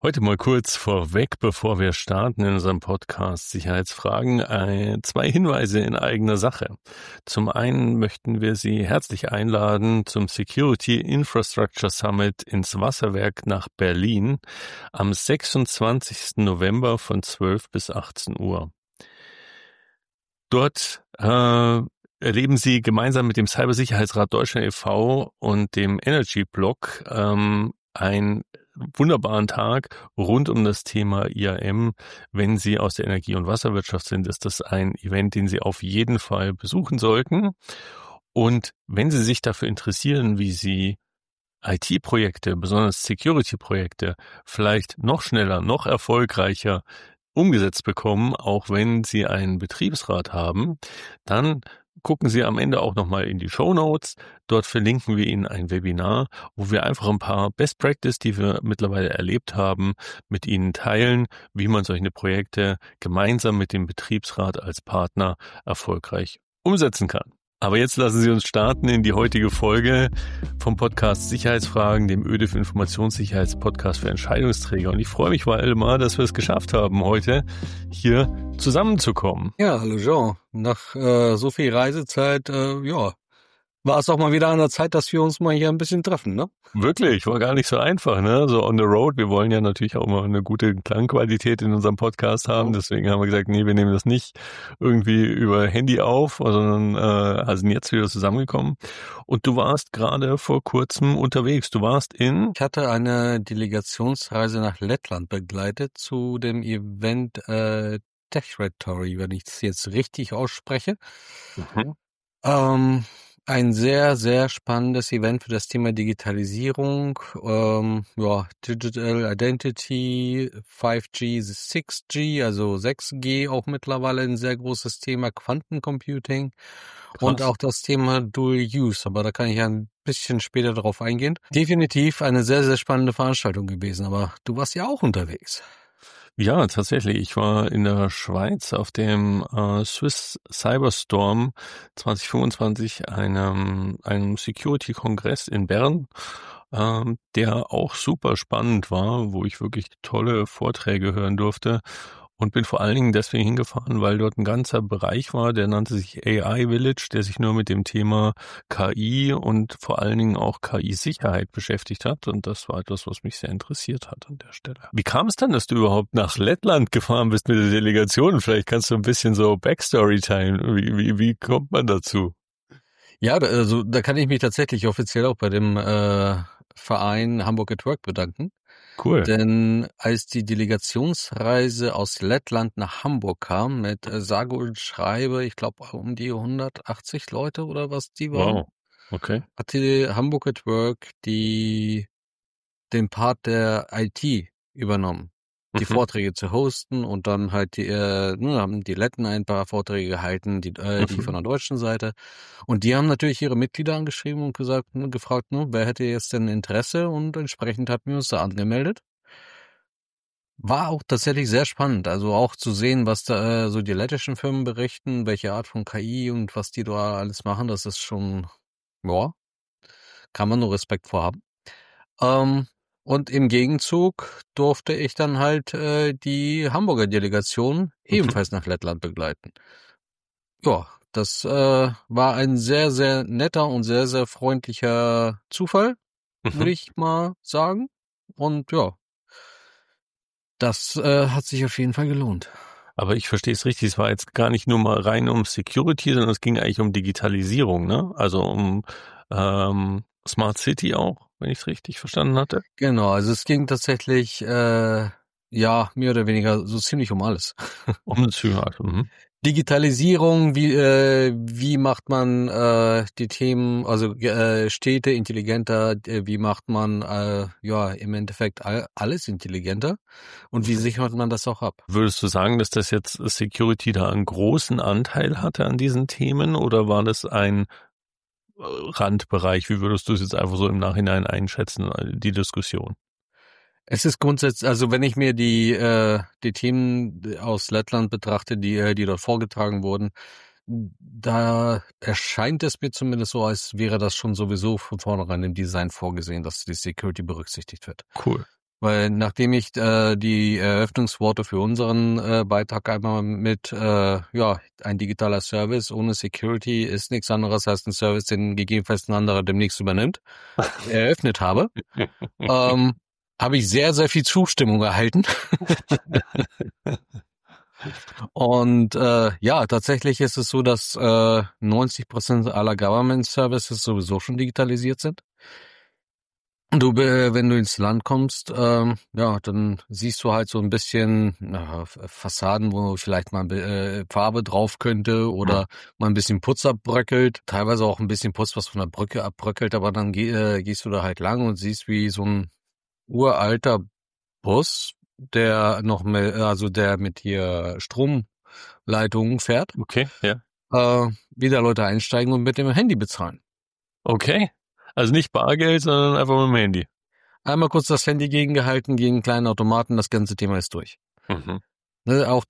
Heute mal kurz vorweg, bevor wir starten in unserem Podcast Sicherheitsfragen, 2 Hinweise in eigener Sache. Zum einen möchten wir Sie herzlich einladen zum Security Infrastructure Summit ins Wasserwerk nach Berlin am 26. November von 12 bis 18 Uhr. Dort erleben Sie gemeinsam mit dem Cybersicherheitsrat Deutschland e.V. und dem Energy Block einen wunderbaren Tag rund um das Thema IAM. Wenn Sie aus der Energie- und Wasserwirtschaft sind, ist das ein Event, den Sie auf jeden Fall besuchen sollten. Und wenn Sie sich dafür interessieren, wie Sie IT-Projekte, besonders Security-Projekte, vielleicht noch schneller, noch erfolgreicher umgesetzt bekommen, auch wenn Sie einen Betriebsrat haben, dann gucken Sie am Ende auch nochmal in die Shownotes. Dort verlinken wir Ihnen ein Webinar, wo wir einfach ein paar Best Practice, die wir mittlerweile erlebt haben, mit Ihnen teilen, wie man solche Projekte gemeinsam mit dem Betriebsrat als Partner erfolgreich umsetzen kann. Aber jetzt lassen Sie uns starten in die heutige Folge vom Podcast Sicherheitsfragen, dem ÖDIF Informationssicherheitspodcast für Entscheidungsträger. Und ich freue mich, Waldemar, dass wir es geschafft haben, heute hier zusammenzukommen. Ja, hallo Jean. Nach so viel Reisezeit, war es auch mal wieder an der Zeit, dass wir uns mal hier ein bisschen treffen, ne? Wirklich, war gar nicht so einfach, ne? So on the road. Wir wollen ja natürlich auch mal eine gute Klangqualität in unserem Podcast haben. Deswegen haben wir gesagt, nee, wir nehmen das nicht irgendwie über Handy auf, sondern sind jetzt wieder zusammengekommen. Und du warst gerade vor kurzem unterwegs. Du warst Ich hatte eine Delegationsreise nach Lettland begleitet zu dem Event Techratory, wenn ich es jetzt richtig ausspreche. Ein sehr, sehr spannendes Event für das Thema Digitalisierung, Digital Identity, 5G, 6G, also 6G auch mittlerweile ein sehr großes Thema, Quantencomputing und auch das Thema Dual Use, aber da kann ich ja ein bisschen später darauf eingehen. Definitiv eine sehr, sehr spannende Veranstaltung gewesen, aber du warst ja auch unterwegs. Ja, tatsächlich. Ich war in der Schweiz auf dem Swiss Cyberstorm 2025, einem Security-Kongress in Bern, der auch super spannend war, wo ich wirklich tolle Vorträge hören durfte. Und bin vor allen Dingen deswegen hingefahren, weil dort ein ganzer Bereich war, der nannte sich AI Village, der sich nur mit dem Thema KI und vor allen Dingen auch KI-Sicherheit beschäftigt hat. Und das war etwas, was mich sehr interessiert hat an der Stelle. Wie kam es dann, dass du überhaupt nach Lettland gefahren bist mit der Delegation? Vielleicht kannst du ein bisschen so Backstory teilen. Wie kommt man dazu? Ja, also da kann ich mich tatsächlich offiziell auch bei dem Verein Hamburg at Work bedanken. Cool. Denn als die Delegationsreise aus Lettland nach Hamburg kam, mit sage und schreibe, ich glaube um die 180 Leute oder was die waren, Wow, okay. hat die Hamburg at Work den Part der IT übernommen, die Vorträge zu hosten und dann halt haben die Letten ein paar Vorträge gehalten, die von der deutschen Seite. Und die haben natürlich ihre Mitglieder angeschrieben und gefragt, wer hätte jetzt denn Interesse, und entsprechend hatten wir uns da angemeldet. War auch tatsächlich sehr spannend, also auch zu sehen, was da so die lettischen Firmen berichten, welche Art von KI und was die da alles machen, das ist schon, kann man nur Respekt vorhaben. Und im Gegenzug durfte ich dann halt die Hamburger Delegation ebenfalls nach Lettland begleiten. Ja, das war ein sehr, sehr netter und sehr, sehr freundlicher Zufall, würde ich mal sagen. Und ja, das hat sich auf jeden Fall gelohnt. Aber ich verstehe es richtig, es war jetzt gar nicht nur mal rein um Security, sondern es ging eigentlich um Digitalisierung, ne? Also um Smart City auch, wenn ich es richtig verstanden hatte. Genau, also es ging tatsächlich, mehr oder weniger so ziemlich um alles. Um das Hygiene. Digitalisierung, wie macht man die Themen, also Städte intelligenter, wie macht man im Endeffekt alles intelligenter und wie sichert man das auch ab? Würdest du sagen, dass das jetzt Security da einen großen Anteil hatte an diesen Themen, oder war das ein Randbereich? Wie würdest du es jetzt einfach so im Nachhinein einschätzen, die Diskussion? Es ist grundsätzlich, also wenn ich mir die Themen aus Lettland betrachte, die dort vorgetragen wurden, da erscheint es mir zumindest so, als wäre das schon sowieso von vornherein im Design vorgesehen, dass die Security berücksichtigt wird. Cool. Weil nachdem ich die Eröffnungsworte für unseren Beitrag einmal mit ein digitaler Service ohne Security ist nichts anderes als ein Service, den gegebenenfalls ein anderer demnächst übernimmt, eröffnet habe, habe ich sehr, sehr viel Zustimmung erhalten. Und tatsächlich ist es so, dass 90% aller Government Services sowieso schon digitalisiert sind. Und wenn du ins Land kommst, dann siehst du halt so ein bisschen Fassaden, wo vielleicht mal Farbe drauf könnte oder mal ein bisschen Putz abbröckelt. Teilweise auch ein bisschen Putz, was von der Brücke abbröckelt, aber dann gehst du da halt lang und siehst, wie so ein uralter Bus, der mit hier Stromleitungen fährt, Okay, ja. wieder Leute einsteigen und mit dem Handy bezahlen. Okay. Also nicht Bargeld, sondern einfach mit dem Handy. Einmal kurz das Handy gegengehalten, gegen einen kleinen Automaten, das ganze Thema ist durch. Mhm. Ne, auch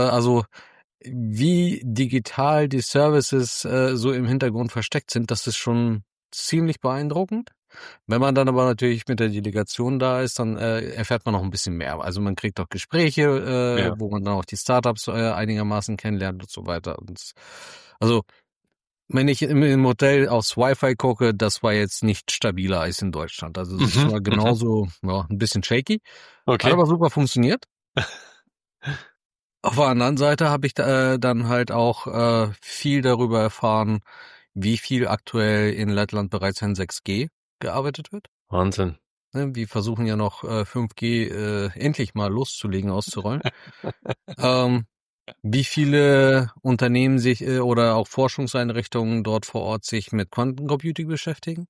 wie digital die Services so im Hintergrund versteckt sind, das ist schon ziemlich beeindruckend. Wenn man dann aber natürlich mit der Delegation da ist, dann erfährt man noch ein bisschen mehr. Also man kriegt auch Gespräche, wo man dann auch die Startups einigermaßen kennenlernt und so weiter. Also wenn ich im Hotel aufs Wi-Fi gucke, das war jetzt nicht stabiler als in Deutschland. Also es war genauso ein bisschen shaky. Okay. Hat aber super funktioniert. Auf der anderen Seite habe ich dann halt auch viel darüber erfahren, wie viel aktuell in Lettland bereits an 6G gearbeitet wird. Wahnsinn. Wir versuchen ja noch 5G endlich mal loszulegen, auszurollen. Wie viele Unternehmen sich oder auch Forschungseinrichtungen dort vor Ort sich mit Quantencomputing beschäftigen.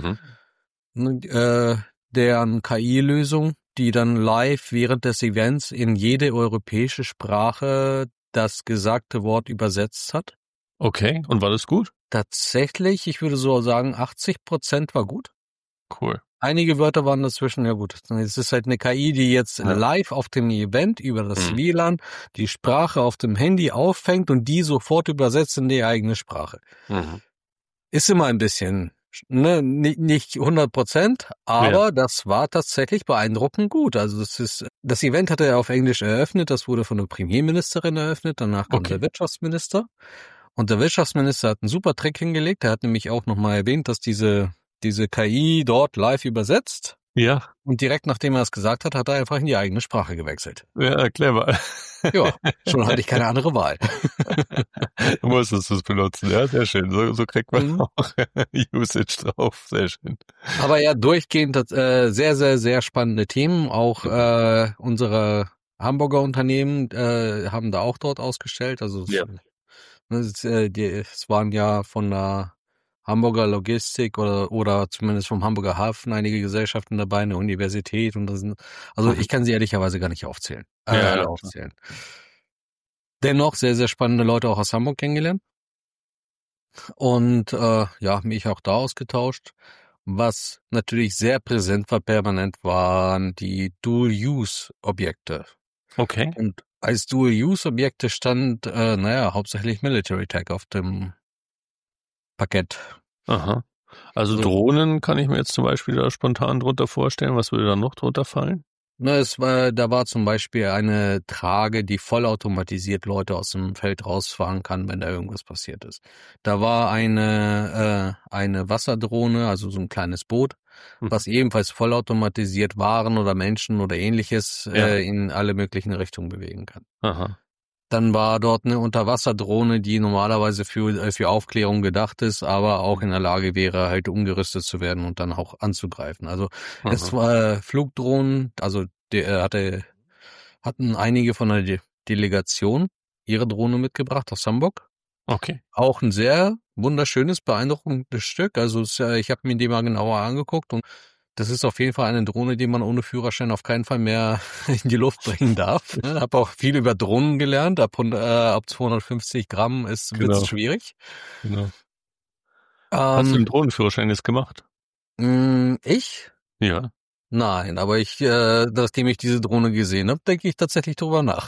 Deren KI-Lösung, die dann live während des Events in jede europäische Sprache das gesagte Wort übersetzt hat. Okay, und war das gut? Tatsächlich, ich würde so sagen, 80% war gut. Cool. Einige Wörter waren dazwischen, ja gut. Es ist halt eine KI, die jetzt live auf dem Event über das WLAN die Sprache auf dem Handy auffängt und die sofort übersetzt in die eigene Sprache. Ist immer ein bisschen, nicht 100%, aber das war tatsächlich beeindruckend gut. Also das Event hatte er auf Englisch eröffnet, das wurde von der Premierministerin eröffnet, danach kam der Wirtschaftsminister. Und der Wirtschaftsminister hat einen super Trick hingelegt. Er hat nämlich auch nochmal erwähnt, dass diese KI dort live übersetzt. Ja. Und direkt nachdem er es gesagt hat, hat er einfach in die eigene Sprache gewechselt. Ja, clever. Ja, schon hatte ich keine andere Wahl. Du musstest es benutzen, ja, sehr schön. So kriegt man auch Usage drauf, sehr schön. Aber ja, durchgehend sehr, sehr, sehr spannende Themen. Auch unsere Hamburger Unternehmen haben da auch dort ausgestellt. Also es waren ja von der Hamburger Logistik oder zumindest vom Hamburger Hafen einige Gesellschaften dabei, eine Universität und ich kann sie ehrlicherweise gar nicht aufzählen. Aufzählen. Dennoch sehr, sehr spannende Leute auch aus Hamburg kennengelernt. Und mich auch da ausgetauscht. Was natürlich sehr präsent war, permanent, waren die Dual-Use-Objekte. Okay. Und als Dual-Use-Objekte stand, hauptsächlich Military Tech auf dem Parkett. Aha. Also Drohnen kann ich mir jetzt zum Beispiel da spontan drunter vorstellen. Was würde da noch drunter fallen? Da war zum Beispiel eine Trage, die vollautomatisiert Leute aus dem Feld rausfahren kann, wenn da irgendwas passiert ist. Da war eine Wasserdrohne, also so ein kleines Boot, was ebenfalls vollautomatisiert Waren oder Menschen oder ähnliches in alle möglichen Richtungen bewegen kann. Aha. Dann war dort eine Unterwasserdrohne, die normalerweise für Aufklärung gedacht ist, aber auch in der Lage wäre, halt umgerüstet zu werden und dann auch anzugreifen. Also es war Flugdrohnen, also hatten einige von der Delegation ihre Drohne mitgebracht aus Hamburg. Okay. Auch ein sehr wunderschönes, beeindruckendes Stück. Also ich habe mir die mal genauer angeguckt und das ist auf jeden Fall eine Drohne, die man ohne Führerschein auf keinen Fall mehr in die Luft bringen darf. Ich habe auch viel über Drohnen gelernt. Ab 250 Gramm wird's schwierig. Genau. Hast du einen Drohnenführerschein jetzt gemacht? Ich? Ja. Nein, aber nachdem ich diese Drohne gesehen habe, denke ich tatsächlich drüber nach.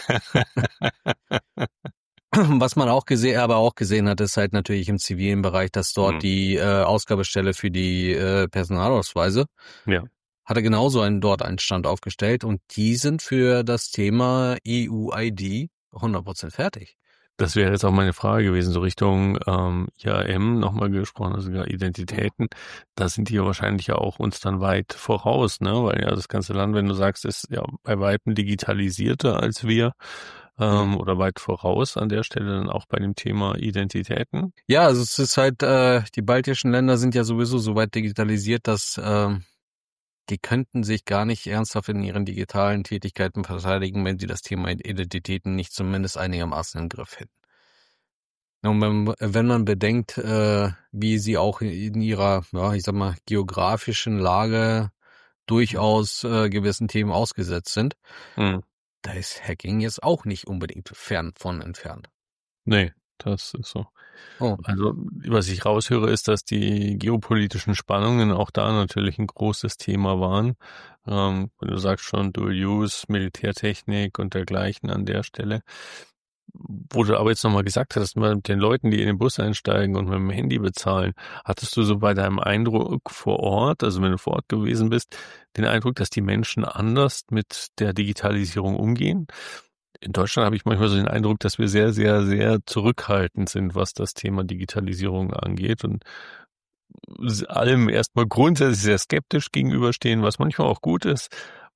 Was man auch gesehen hat, ist halt natürlich im zivilen Bereich, dass dort die Ausgabestelle für die Personalausweise hat er genauso dort einen Stand aufgestellt und die sind für das Thema EU-ID 100% fertig. Das wäre jetzt auch meine Frage gewesen, so Richtung IAM nochmal gesprochen, also ja, Identitäten. Da sind die ja wahrscheinlich ja auch uns dann weit voraus, ne? Weil ja das ganze Land, wenn du sagst, ist ja bei weitem digitalisierter als wir oder weit voraus an der Stelle dann auch bei dem Thema Identitäten. Ja, also es ist halt, die baltischen Länder sind ja sowieso so weit digitalisiert, dass die könnten sich gar nicht ernsthaft in ihren digitalen Tätigkeiten verteidigen, wenn sie das Thema Identitäten nicht zumindest einigermaßen im Griff hätten. Und wenn man bedenkt, wie sie auch in ihrer, ja, ich sag mal, geografischen Lage durchaus gewissen Themen ausgesetzt sind, da ist Hacking jetzt auch nicht unbedingt fern von entfernt. Nee, das ist so. Oh. Also, was ich raushöre, ist, dass die geopolitischen Spannungen auch da natürlich ein großes Thema waren. Wenn du sagst schon Dual Use, Militärtechnik und dergleichen an der Stelle. Wo du aber jetzt nochmal gesagt hast, mit den Leuten, die in den Bus einsteigen und mit dem Handy bezahlen, hattest du so bei deinem Eindruck vor Ort, also wenn du vor Ort gewesen bist, den Eindruck, dass die Menschen anders mit der Digitalisierung umgehen? In Deutschland habe ich manchmal so den Eindruck, dass wir sehr, sehr, sehr zurückhaltend sind, was das Thema Digitalisierung angeht und allem erstmal grundsätzlich sehr skeptisch gegenüberstehen, was manchmal auch gut ist.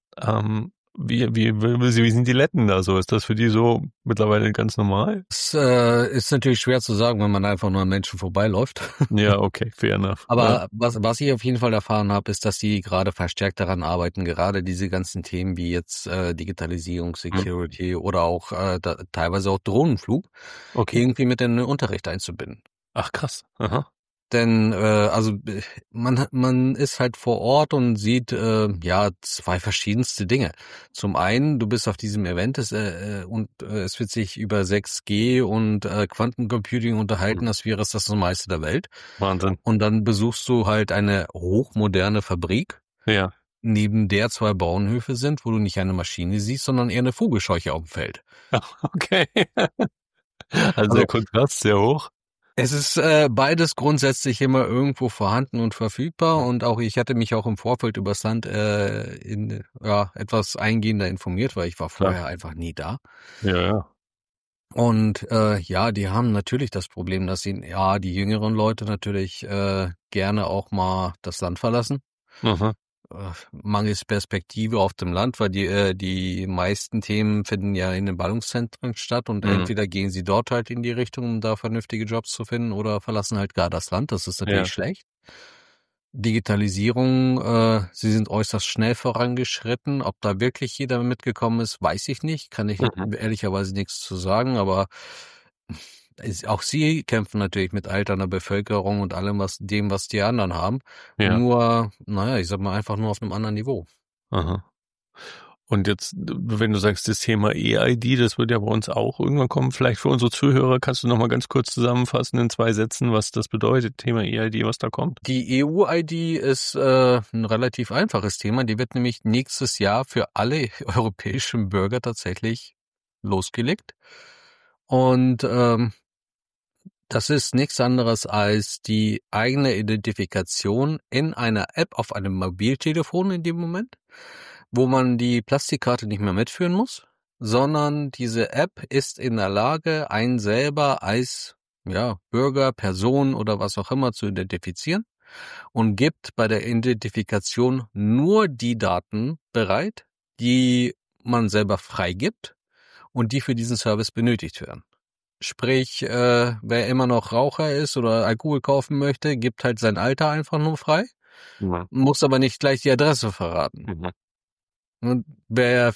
Wie sind die Letten da so? Ist das für die so mittlerweile ganz normal? Es ist natürlich schwer zu sagen, wenn man einfach nur an Menschen vorbeiläuft. Ja, okay, fair enough. Aber was ich auf jeden Fall erfahren habe, ist, dass die gerade verstärkt daran arbeiten, gerade diese ganzen Themen wie jetzt Digitalisierung, Security oder auch teilweise auch Drohnenflug irgendwie mit in den Unterricht einzubinden. Ach krass. Aha. Denn man ist halt vor Ort und sieht ja zwei verschiedenste Dinge. Zum einen, du bist auf diesem Event es wird sich über 6G und Quantencomputing unterhalten, als wäre es das meiste der Welt. Wahnsinn. Und dann besuchst du halt eine hochmoderne Fabrik, Ja. neben der zwei Bauernhöfe sind, wo du nicht eine Maschine siehst, sondern eher eine Vogelscheuche auf dem Feld. Okay. Also der Kontrast sehr hoch. Es ist beides grundsätzlich immer irgendwo vorhanden und verfügbar und auch ich hatte mich auch im Vorfeld über das Land etwas eingehender informiert, weil ich war vorher einfach nie da. Ja. Und ja, die haben natürlich das Problem, dass die jüngeren Leute natürlich gerne auch mal das Land verlassen. Aha. Mangels Perspektive auf dem Land, weil die meisten Themen finden ja in den Ballungszentren statt und entweder gehen sie dort halt in die Richtung, um da vernünftige Jobs zu finden oder verlassen halt gar das Land. Das ist natürlich schlecht. Digitalisierung, sie sind äußerst schnell vorangeschritten. Ob da wirklich jeder mitgekommen ist, weiß ich nicht. Kann ich ehrlicherweise nichts zu sagen, aber auch sie kämpfen natürlich mit alternder Bevölkerung und allem, was die anderen haben. Ja. Nur, naja, ich sag mal einfach nur auf einem anderen Niveau. Aha. Und jetzt, wenn du sagst, das Thema EID, das wird ja bei uns auch irgendwann kommen. Vielleicht für unsere Zuhörer kannst du noch mal ganz kurz zusammenfassen in 2 Sätzen, was das bedeutet, Thema EID, was da kommt? Die EU-ID ist ein relativ einfaches Thema. Die wird nämlich nächstes Jahr für alle europäischen Bürger tatsächlich losgelegt. Und das ist nichts anderes als die eigene Identifikation in einer App auf einem Mobiltelefon in dem Moment, wo man die Plastikkarte nicht mehr mitführen muss, sondern diese App ist in der Lage, einen selber als Bürger, Person oder was auch immer zu identifizieren und gibt bei der Identifikation nur die Daten bereit, die man selber freigibt und die für diesen Service benötigt werden. Sprich, wer immer noch Raucher ist oder Alkohol kaufen möchte, gibt halt sein Alter einfach nur frei, muss aber nicht gleich die Adresse verraten. Und wer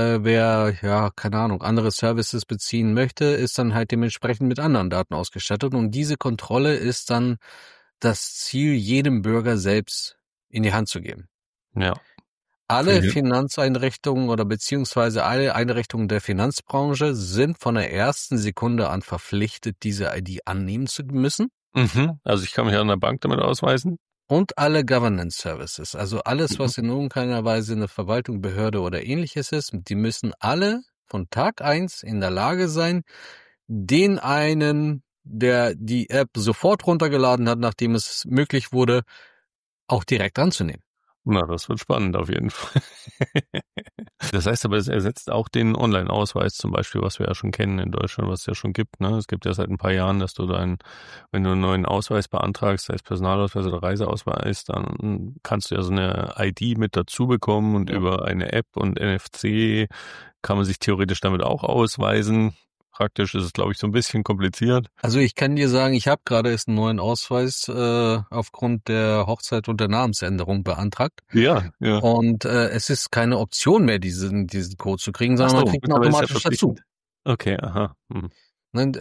keine Ahnung, andere Services beziehen möchte, ist dann halt dementsprechend mit anderen Daten ausgestattet. Und diese Kontrolle ist dann das Ziel, jedem Bürger selbst in die Hand zu geben. Ja. Alle Finanzeinrichtungen oder beziehungsweise alle Einrichtungen der Finanzbranche sind von der ersten Sekunde an verpflichtet, diese ID annehmen zu müssen. Also ich kann mich an der Bank damit ausweisen. Und alle Governance Services, also alles, was in irgendeiner Weise eine Verwaltung, Behörde oder ähnliches ist, die müssen alle von Tag 1 in der Lage sein, den einen, der die App sofort runtergeladen hat, nachdem es möglich wurde, auch direkt anzunehmen. Na, das wird spannend auf jeden Fall. Das heißt aber, es ersetzt auch den Online-Ausweis zum Beispiel, was wir ja schon kennen in Deutschland, was es ja schon gibt. Ne? Es gibt ja seit ein paar Jahren, dass du wenn du einen neuen Ausweis beantragst, sei es Personalausweis oder Reiseausweis, dann kannst du ja so eine ID mit dazu bekommen und Ja. über eine App und NFC kann man sich theoretisch damit auch ausweisen. Praktisch ist es, glaube ich, so ein bisschen kompliziert. Also ich kann dir sagen, ich habe gerade erst einen neuen Ausweis aufgrund der Hochzeit und der Namensänderung beantragt. Ja, ja. Und es ist keine Option mehr, diesen Code zu kriegen, Ach sondern man so, kriegt ihn mittlerweile ist ja automatisch dazu. verpflichtend. Okay, aha. Hm. Ne,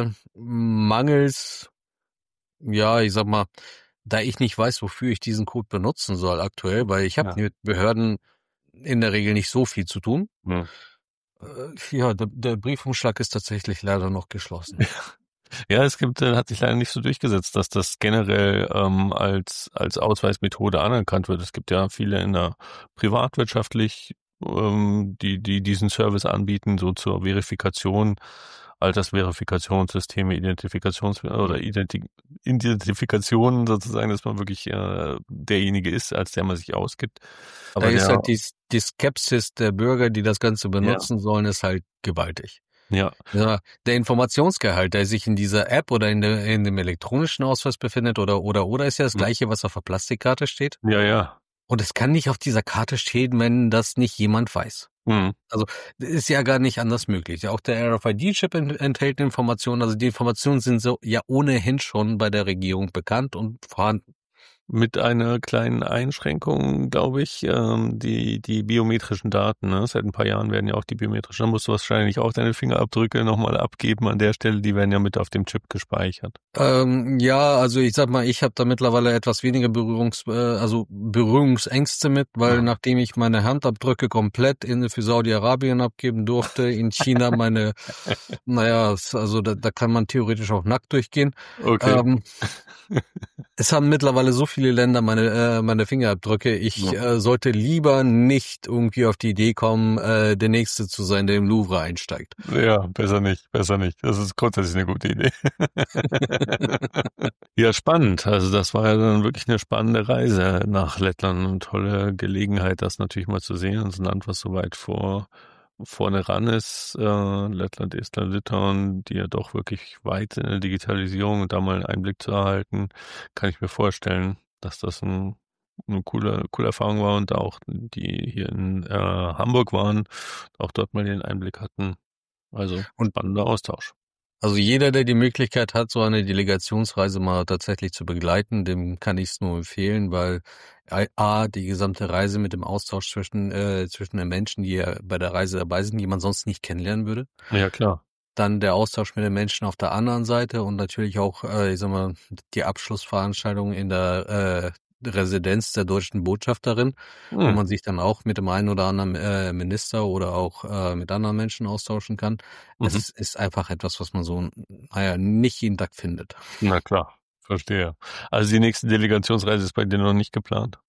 mangels, ja, ich sag mal, da ich nicht weiß, wofür ich diesen Code benutzen soll aktuell, weil ich habe Ja. mit Behörden in der Regel nicht so viel zu tun. Hm. Ja, der Briefumschlag ist tatsächlich leider noch geschlossen. Ja, hat sich leider nicht so durchgesetzt, dass das generell als Ausweismethode anerkannt wird. Es gibt ja viele in der privatwirtschaftlich, die diesen Service anbieten, so zur Verifikation, Altersverifikationssysteme, Hm. Identifikation sozusagen, dass man wirklich derjenige ist, als der man sich ausgibt. Da Aber ist halt die Skepsis der Bürger, die das Ganze ja, benutzen sollen, ist halt gewaltig. ja, Ja, der Informationsgehalt, der sich in dieser App oder in dem elektronischen Ausweis befindet oder ist ja das hm, Gleiche, was auf der Plastikkarte steht. ja, ja, Und es kann nicht auf dieser Karte stehen, wenn das nicht jemand weiß. hm. Also ist ja gar nicht anders möglich. Auch der RFID-Chip enthält Informationen. Also die Informationen sind so ja ohnehin schon bei der Regierung bekannt und vorhanden. Mit einer kleinen Einschränkung, glaube ich, die biometrischen Daten. Ne? Seit ein paar Jahren werden ja auch die biometrischen, da musst du wahrscheinlich auch deine Fingerabdrücke nochmal abgeben an der Stelle, die werden ja mit auf dem Chip gespeichert. Ja, also ich sag mal, ich habe da mittlerweile etwas weniger Berührungsängste mit, weil Ah, nachdem ich meine Handabdrücke komplett für Saudi-Arabien abgeben durfte, in China also da kann man theoretisch auch nackt durchgehen. okay. Ähm, Es haben mittlerweile so viele Länder meine Fingerabdrücke. Ich Ja. sollte lieber nicht irgendwie auf die Idee kommen, der Nächste zu sein, der im Louvre einsteigt. Ja, besser nicht, besser nicht. Das ist grundsätzlich eine gute Idee. Ja, spannend. Also das war ja dann wirklich eine spannende Reise nach Lettland. Eine tolle Gelegenheit, das natürlich mal zu sehen. Das ist ein Land, was so weit vorne ran ist. Lettland, Estland, Litauen, die ja doch wirklich weit sind in der Digitalisierung und da mal einen Einblick zu erhalten, kann ich mir vorstellen, dass das eine coole Erfahrung war und auch die hier in Hamburg waren, auch dort mal den Einblick hatten. Also Und spannender Austausch. also jeder, der die Möglichkeit hat, so eine Delegationsreise mal tatsächlich zu begleiten, dem kann ich es nur empfehlen, weil die gesamte Reise mit dem Austausch zwischen den Menschen, die ja bei der Reise dabei sind, die man sonst nicht kennenlernen würde. Ja, klar. Dann der Austausch mit den Menschen auf der anderen Seite und natürlich auch, ich sag mal, die Abschlussveranstaltung in der Residenz der deutschen Botschafterin, wo Hm. man sich dann auch mit dem einen oder anderen Minister oder auch mit anderen Menschen austauschen kann. Mhm. Es ist einfach etwas, was man so, naja, nicht jeden Tag findet. Na klar, verstehe. Also die nächste Delegationsreise ist bei dir noch nicht geplant?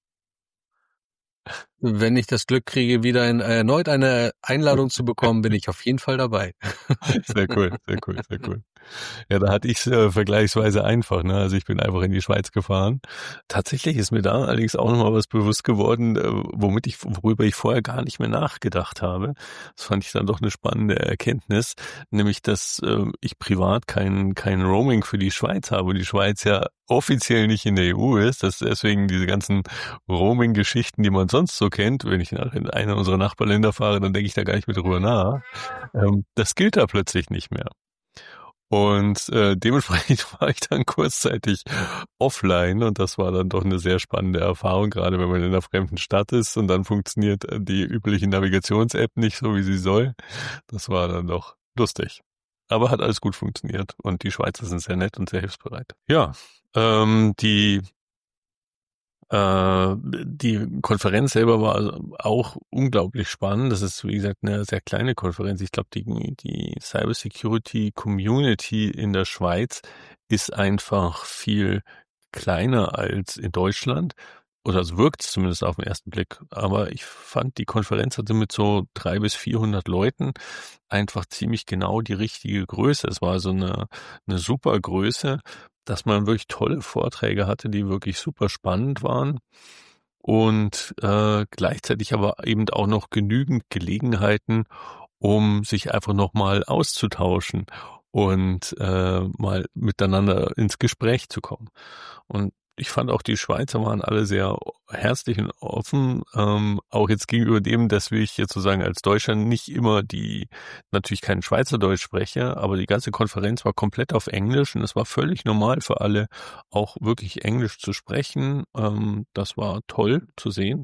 Wenn ich das Glück kriege, wieder erneut eine Einladung zu bekommen, bin ich auf jeden Fall dabei. Sehr cool, sehr cool, sehr cool. Ja, da hatte ich es vergleichsweise einfach. Ne? Also ich bin einfach in die Schweiz gefahren. Tatsächlich ist mir da allerdings auch nochmal was bewusst geworden, worüber ich vorher gar nicht mehr nachgedacht habe. Das fand ich dann doch eine spannende Erkenntnis, nämlich, dass ich privat kein Roaming für die Schweiz habe und die Schweiz ja offiziell nicht in der EU ist, dass deswegen diese ganzen Roaming-Geschichten, die man sonst so kennt, wenn ich nach in einer unserer Nachbarländer fahre, dann denke ich da gar nicht mehr drüber nach. Das gilt da plötzlich nicht mehr. Und dementsprechend war ich dann kurzzeitig offline und das war dann doch eine sehr spannende Erfahrung, gerade wenn man in einer fremden Stadt ist und dann funktioniert die übliche Navigations-App nicht so, wie sie soll. Das war dann doch lustig. Aber hat alles gut funktioniert und die Schweizer sind sehr nett und sehr hilfsbereit. Ja, die Konferenz selber war also auch unglaublich spannend. Das ist, wie gesagt, eine sehr kleine Konferenz. Ich glaube, die Cybersecurity Community in der Schweiz ist einfach viel kleiner als in Deutschland. Oder es wirkt zumindest auf den ersten Blick. Aber ich fand, die Konferenz hatte mit so 300 bis 400 Leuten einfach ziemlich genau die richtige Größe. Es war so eine super Größe, dass man wirklich tolle Vorträge hatte, die wirklich super spannend waren und gleichzeitig aber eben auch noch genügend Gelegenheiten, um sich einfach nochmal auszutauschen und mal miteinander ins Gespräch zu kommen. Und ich fand auch, die Schweizer waren alle sehr herzlich und offen, auch jetzt gegenüber dem, dass ich jetzt sozusagen als Deutscher nicht immer natürlich kein Schweizerdeutsch spreche, aber die ganze Konferenz war komplett auf Englisch und es war völlig normal für alle, auch wirklich Englisch zu sprechen. Das war toll zu sehen.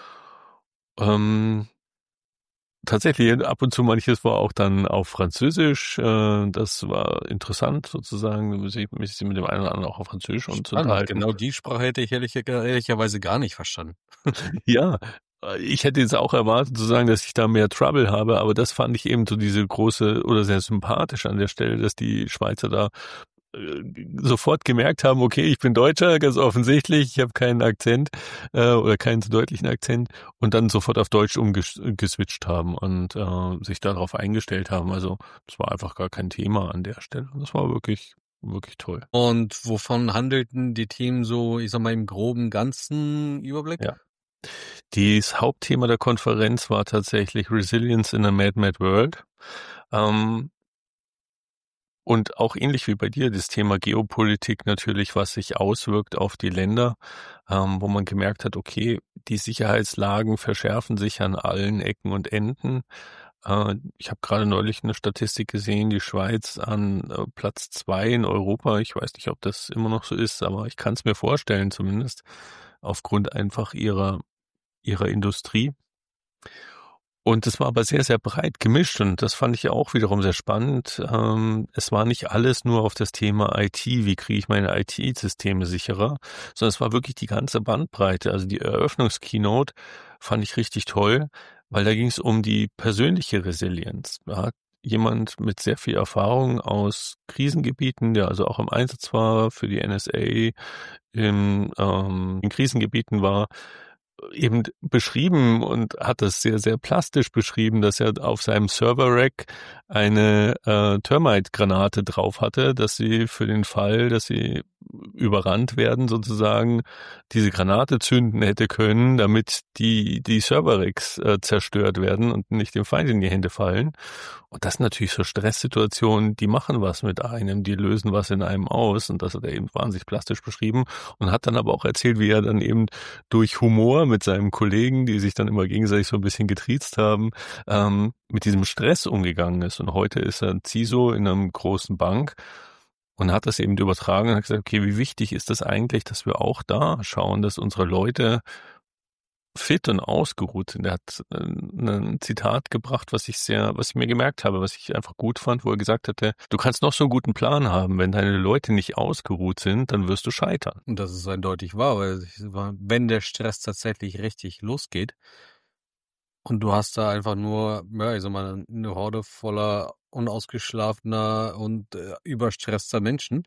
Tatsächlich, ab und zu manches war auch dann auf Französisch. Das war interessant sozusagen, mich mit dem einen oder anderen auch auf Französisch und zu Spannend. unterhalten. Genau die Sprache hätte ich ehrlicherweise gar nicht verstanden. Ja, ich hätte jetzt auch erwartet zu sagen, dass ich da mehr Trouble habe, aber das fand ich eben so diese große oder sehr sympathisch an der Stelle, dass die Schweizer da sofort gemerkt haben, okay, ich bin Deutscher, ganz offensichtlich, ich habe keinen Akzent oder keinen so deutlichen Akzent und dann sofort auf Deutsch umgeswitcht haben und sich darauf eingestellt haben. Also das war einfach gar kein Thema an der Stelle. Das war wirklich, wirklich toll. Und wovon handelten die Themen so, ich sag mal, im groben ganzen Überblick? Ja. Das Hauptthema der Konferenz war tatsächlich Resilience in a Mad, Mad World. Und auch ähnlich wie bei dir, das Thema Geopolitik natürlich, was sich auswirkt auf die Länder, wo man gemerkt hat, okay, die Sicherheitslagen verschärfen sich an allen Ecken und Enden. Ich habe gerade neulich eine Statistik gesehen, die Schweiz an Platz 2 in Europa. Ich weiß nicht, ob das immer noch so ist, aber ich kann es mir vorstellen zumindest, aufgrund einfach ihrer Industrie. Und es war aber sehr, sehr breit gemischt und das fand ich auch wiederum sehr spannend. Es war nicht alles nur auf das Thema IT, wie kriege ich meine IT-Systeme sicherer, sondern es war wirklich die ganze Bandbreite. Also die Eröffnungskeynote fand ich richtig toll, weil da ging es um die persönliche Resilienz. Da hat jemand mit sehr viel Erfahrung aus Krisengebieten, der also auch im Einsatz war für die NSA, in Krisengebieten war, eben beschrieben und hat das sehr, sehr plastisch beschrieben, dass er auf seinem Server-Rack eine Termite-Granate drauf hatte, dass sie für den Fall, dass sie überrannt werden, sozusagen diese Granate zünden hätte können, damit die Server-Racks zerstört werden und nicht dem Feind in die Hände fallen. Und das sind natürlich so Stresssituationen, die machen was mit einem, die lösen was in einem aus. Und das hat er eben wahnsinnig plastisch beschrieben und hat dann aber auch erzählt, wie er dann eben durch Humor mit seinem Kollegen, die sich dann immer gegenseitig so ein bisschen getriezt haben, mit diesem Stress umgegangen ist. Und heute ist er ein CISO in einer großen Bank und hat das eben übertragen und hat gesagt, okay, wie wichtig ist das eigentlich, dass wir auch da schauen, dass unsere Leute fit und ausgeruht sind. Er hat ein Zitat gebracht, was ich mir gemerkt habe, was ich einfach gut fand, wo er gesagt hatte, du kannst noch so einen guten Plan haben, wenn deine Leute nicht ausgeruht sind, dann wirst du scheitern. Und das ist eindeutig wahr, weil wenn der Stress tatsächlich richtig losgeht und du hast da einfach nur, ja, ich sag mal, eine Horde voller unausgeschlafener und überstresster Menschen,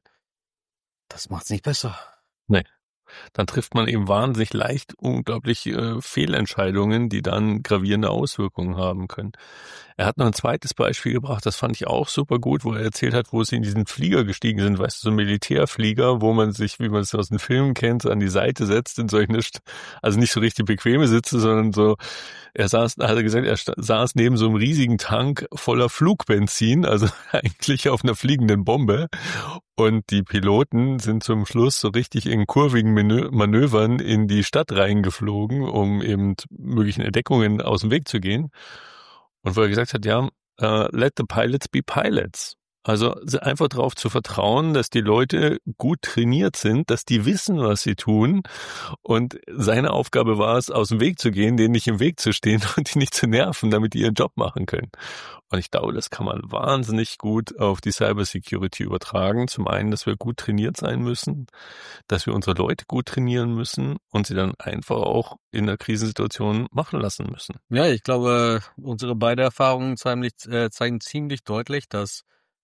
das macht's nicht besser. Nee. Dann trifft man eben wahnsinnig leicht unglaublich Fehlentscheidungen, die dann gravierende Auswirkungen haben können. Er hat noch ein zweites Beispiel gebracht, das fand ich auch super gut, wo er erzählt hat, wo sie in diesen Flieger gestiegen sind, weißt du, so ein Militärflieger, wo man sich, wie man es aus den Filmen kennt, so an die Seite setzt in solchen, also nicht so richtig bequeme Sitze, sondern so, hat er gesagt, er saß neben so einem riesigen Tank voller Flugbenzin, also eigentlich auf einer fliegenden Bombe. Und die Piloten sind zum Schluss so richtig in kurvigen Manövern in die Stadt reingeflogen, um eben möglichen Entdeckungen aus dem Weg zu gehen. Und wo er gesagt hat, ja, let the pilots be pilots. Also einfach darauf zu vertrauen, dass die Leute gut trainiert sind, dass die wissen, was sie tun. Und seine Aufgabe war es, aus dem Weg zu gehen, denen nicht im Weg zu stehen und die nicht zu nerven, damit die ihren Job machen können. Und ich glaube, das kann man wahnsinnig gut auf die Cybersecurity übertragen. Zum einen, dass wir gut trainiert sein müssen, dass wir unsere Leute gut trainieren müssen und sie dann einfach auch in der Krisensituation machen lassen müssen. Ja, ich glaube, unsere beiden Erfahrungen zeigen ziemlich deutlich, dass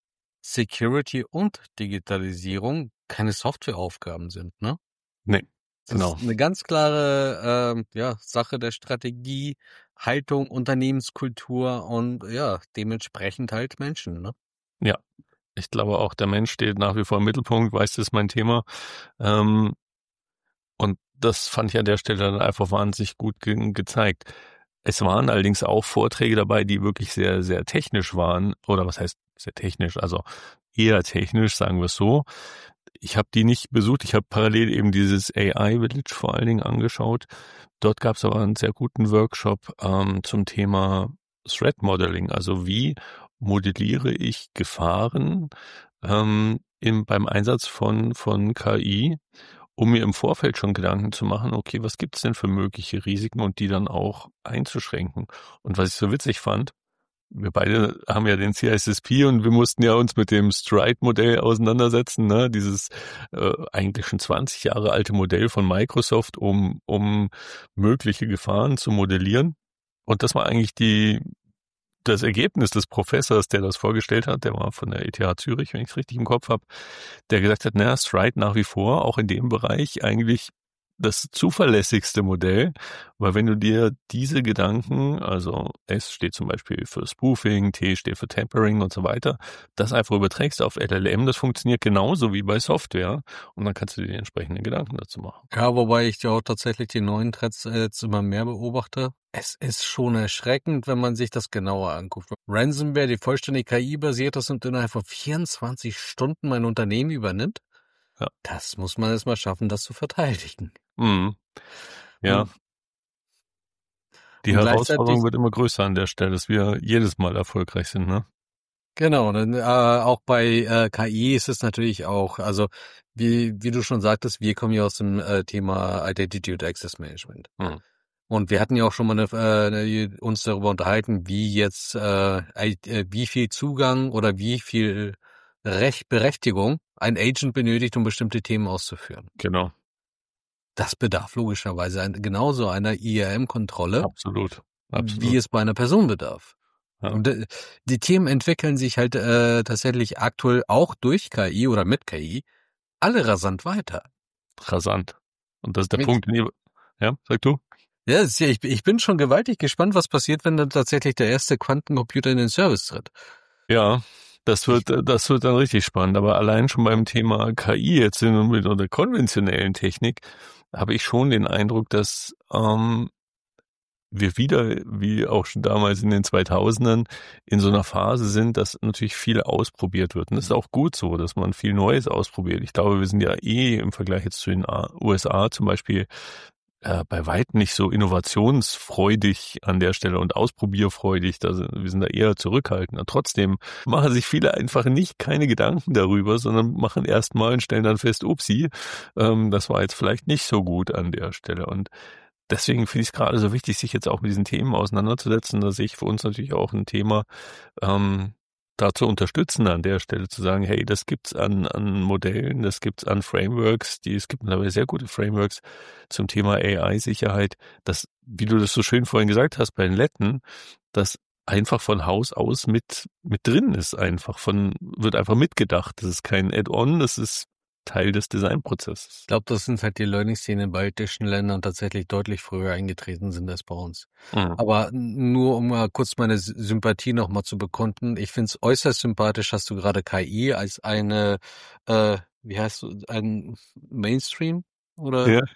Security und Digitalisierung keine Softwareaufgaben sind, ne? Nee, Das genau. ist eine ganz klare Sache der Strategie, Haltung, Unternehmenskultur und ja, dementsprechend halt Menschen, ne? Ja, ich glaube auch, der Mensch steht nach wie vor im Mittelpunkt, weißt du, ist mein Thema. Und das fand ich an der Stelle dann einfach wahnsinnig gut gezeigt. Es waren allerdings auch Vorträge dabei, die wirklich sehr, sehr technisch waren. Oder was heißt sehr technisch? Also eher technisch, sagen wir es so. Ich habe die nicht besucht. Ich habe parallel eben dieses AI Village vor allen Dingen angeschaut. Dort gab es aber einen sehr guten Workshop zum Thema Threat Modeling. Also wie modelliere ich Gefahren beim Einsatz von KI, um mir im Vorfeld schon Gedanken zu machen, okay, was gibt's denn für mögliche Risiken und die dann auch einzuschränken. Und was ich so witzig fand, wir beide haben ja den CISSP und wir mussten ja uns mit dem Stride-Modell auseinandersetzen, ne? Dieses eigentlich schon 20 Jahre alte Modell von Microsoft, um mögliche Gefahren zu modellieren. Und das war eigentlich das Ergebnis des Professors, der das vorgestellt hat, der war von der ETH Zürich, wenn ich es richtig im Kopf habe, der gesagt hat, naja, Stride nach wie vor auch in dem Bereich eigentlich das zuverlässigste Modell, weil wenn du dir diese Gedanken, also S steht zum Beispiel für Spoofing, T steht für Tampering und so weiter, das einfach überträgst auf LLM, das funktioniert genauso wie bei Software und dann kannst du dir die entsprechenden Gedanken dazu machen. Ja, wobei ich ja auch tatsächlich die neuen Threads jetzt immer mehr beobachte. Es ist schon erschreckend, wenn man sich das genauer anguckt. Ransomware, die vollständig KI-basiert ist und innerhalb von 24 Stunden mein Unternehmen übernimmt, Ja. Das muss man erst mal schaffen, das zu verteidigen. Mhm. Ja. Und Die und Herausforderung gleichzeitig wird immer größer an der Stelle, dass wir jedes Mal erfolgreich sind, ne? Genau, dann auch bei KI ist es natürlich auch, also wie du schon sagtest, wir kommen ja aus dem Thema Identity und Access Management. Mhm. Und wir hatten ja auch schon mal uns darüber unterhalten, wie jetzt wie viel Zugang oder wie viel Berechtigung ein Agent benötigt, um bestimmte Themen auszuführen. Genau. Das bedarf logischerweise genauso einer IAM-Kontrolle, Absolut. wie es bei einer Person bedarf. Ja. Und die Themen entwickeln sich halt tatsächlich aktuell auch durch KI oder mit KI alle rasant weiter. Rasant. Und das ist der Mit- Punkt. Ja, sag du? Ja, ich bin schon gewaltig gespannt, was passiert, wenn dann tatsächlich der erste Quantencomputer in den Service tritt. Ja, das wird dann richtig spannend. Aber allein schon beim Thema KI jetzt mit der konventionellen Technik habe ich schon den Eindruck, dass wir wieder, wie auch schon damals in den 2000ern, in so einer Phase sind, dass natürlich viel ausprobiert wird. Und das ist auch gut so, dass man viel Neues ausprobiert. Ich glaube, wir sind ja im Vergleich jetzt zu den USA zum Beispiel bei weitem nicht so innovationsfreudig an der Stelle und ausprobierfreudig. Wir sind da eher zurückhaltend. Und trotzdem machen sich viele einfach keine Gedanken darüber, sondern machen erstmal und stellen dann fest, upsie, das war jetzt vielleicht nicht so gut an der Stelle. Und deswegen finde ich es gerade so wichtig, sich jetzt auch mit diesen Themen auseinanderzusetzen. Da sehe ich für uns natürlich auch ein Thema, da zu unterstützen an der Stelle, zu sagen, hey, das gibt's an Modellen, das gibt's an Frameworks, es gibt mittlerweile sehr gute Frameworks zum Thema AI-Sicherheit, dass, wie du das so schön vorhin gesagt hast, bei den Letten, das einfach von Haus aus mit drin ist, wird einfach mitgedacht. Das ist kein Add-on, das ist Teil des Designprozesses. Ich glaube, das sind halt die Learnings, die in den baltischen Ländern tatsächlich deutlich früher eingetreten sind als bei uns. Mhm. Aber nur um mal kurz meine Sympathie nochmal zu bekunden, ich finde es äußerst sympathisch, dass du gerade KI als eine, wie heißt du, ein Mainstream oder Ja.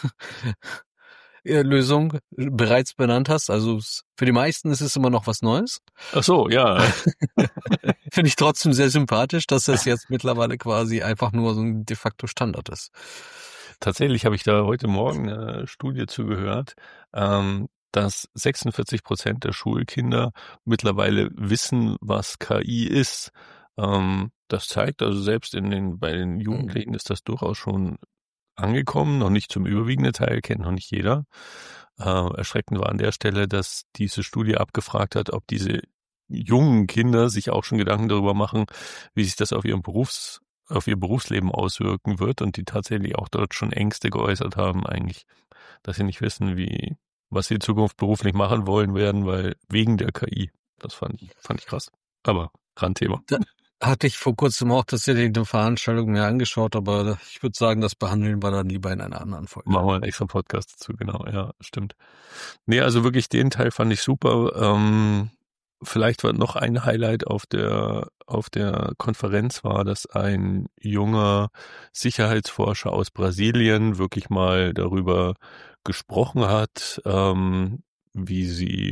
Lösung bereits benannt hast. Also für die meisten ist es immer noch was Neues. Ach so, ja. Finde ich trotzdem sehr sympathisch, dass das jetzt mittlerweile quasi einfach nur so ein de facto Standard ist. Tatsächlich habe ich da heute Morgen eine Studie zugehört, dass 46% der Schulkinder mittlerweile wissen, was KI ist. Das zeigt also selbst bei den Jugendlichen ist das durchaus schon angekommen, noch nicht zum überwiegenden Teil, kennt noch nicht jeder. Erschreckend war an der Stelle, dass diese Studie abgefragt hat, ob diese jungen Kinder sich auch schon Gedanken darüber machen, wie sich das auf ihr Berufsleben auswirken wird und die tatsächlich auch dort schon Ängste geäußert haben, eigentlich, dass sie nicht wissen, was sie in Zukunft beruflich machen wollen werden, weil wegen der KI. Das fand ich krass. Aber Randthema. Hatte ich vor kurzem auch tatsächlich eine Veranstaltung mir angeschaut, aber ich würde sagen, das behandeln wir dann lieber in einer anderen Folge. Machen wir einen extra Podcast dazu, genau, ja, stimmt. Nee, also wirklich den Teil fand ich super. vielleicht war noch ein Highlight auf der Konferenz war, dass ein junger Sicherheitsforscher aus Brasilien wirklich mal darüber gesprochen hat, wie sie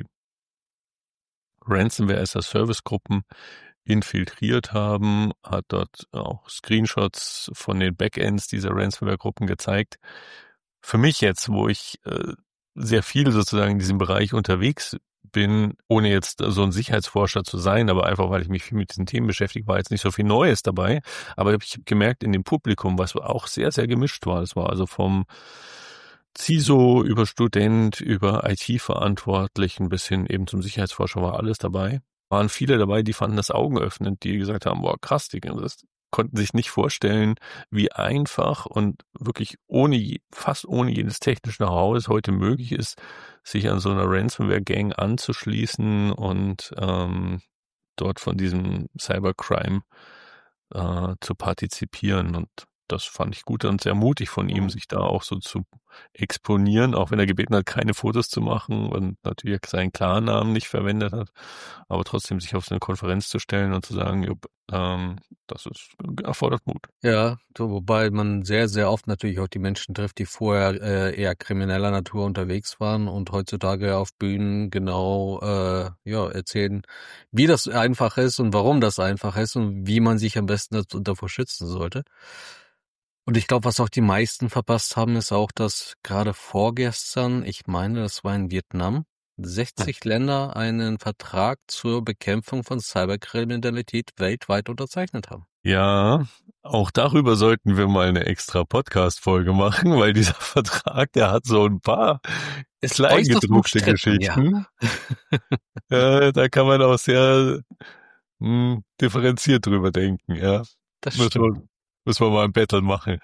Ransomware-as-a-Service-Gruppen infiltriert haben, hat dort auch Screenshots von den Backends dieser Ransomware-Gruppen gezeigt. Für mich jetzt, wo ich sehr viel sozusagen in diesem Bereich unterwegs bin, ohne jetzt so ein Sicherheitsforscher zu sein, aber einfach, weil ich mich viel mit diesen Themen beschäftige, war jetzt nicht so viel Neues dabei. Aber ich habe gemerkt in dem Publikum, was auch sehr, sehr gemischt war. Es war also vom CISO über Student, über IT-Verantwortlichen bis hin eben zum Sicherheitsforscher war alles dabei. Waren viele dabei, die fanden das augenöffnend, die gesagt haben, boah, krass, die konnten sich nicht vorstellen, wie einfach und wirklich fast ohne jedes technische Know-how es heute möglich ist, sich an so einer Ransomware-Gang anzuschließen und dort von diesem Cybercrime zu partizipieren. Und das fand ich gut und sehr mutig von ihm, sich da auch so zu exponieren, auch wenn er gebeten hat, keine Fotos zu machen und natürlich seinen Klarnamen nicht verwendet hat, aber trotzdem sich auf so eine Konferenz zu stellen und zu sagen, das erfordert Mut. Ja, so, wobei man sehr, sehr oft natürlich auch die Menschen trifft, die vorher eher krimineller Natur unterwegs waren und heutzutage auf Bühnen genau erzählen, wie das einfach ist und warum das einfach ist und wie man sich am besten davor schützen sollte. Und ich glaube, was auch die meisten verpasst haben, ist auch, dass gerade vorgestern, ich meine, das war in Vietnam, 60 Länder einen Vertrag zur Bekämpfung von Cyberkriminalität weltweit unterzeichnet haben. Ja, auch darüber sollten wir mal eine extra Podcast-Folge machen, weil dieser Vertrag, der hat so ein paar kleingedruckte Geschichten. Ja. Da kann man auch sehr differenziert drüber denken, ja. Das stimmt. Müssen wir mal ein Battle machen.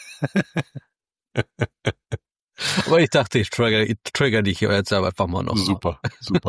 Aber ich dachte, ich trigger dich jetzt einfach mal noch. Super.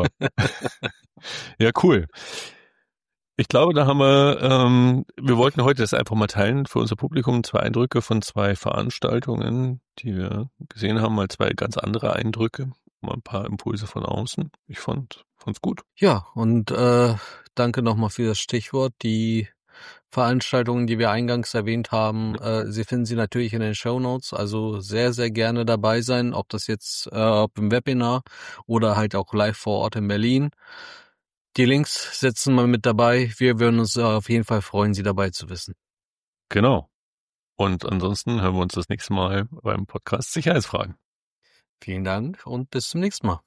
Ja, cool. Ich glaube, da haben wir wollten heute das einfach mal teilen für unser Publikum, 2 Eindrücke von 2 Veranstaltungen, die wir gesehen haben, mal 2 ganz andere Eindrücke, mal ein paar Impulse von außen. Ich fand's gut. Ja, und danke nochmal für das Stichwort. Die Veranstaltungen, die wir eingangs erwähnt haben, Sie finden sie natürlich in den Shownotes, also sehr, sehr gerne dabei sein, ob das jetzt ob im Webinar oder halt auch live vor Ort in Berlin. Die Links setzen wir mit dabei. Wir würden uns auf jeden Fall freuen, Sie dabei zu wissen. Genau. Und ansonsten hören wir uns das nächste Mal beim Podcast Sicherheitsfragen. Vielen Dank und bis zum nächsten Mal.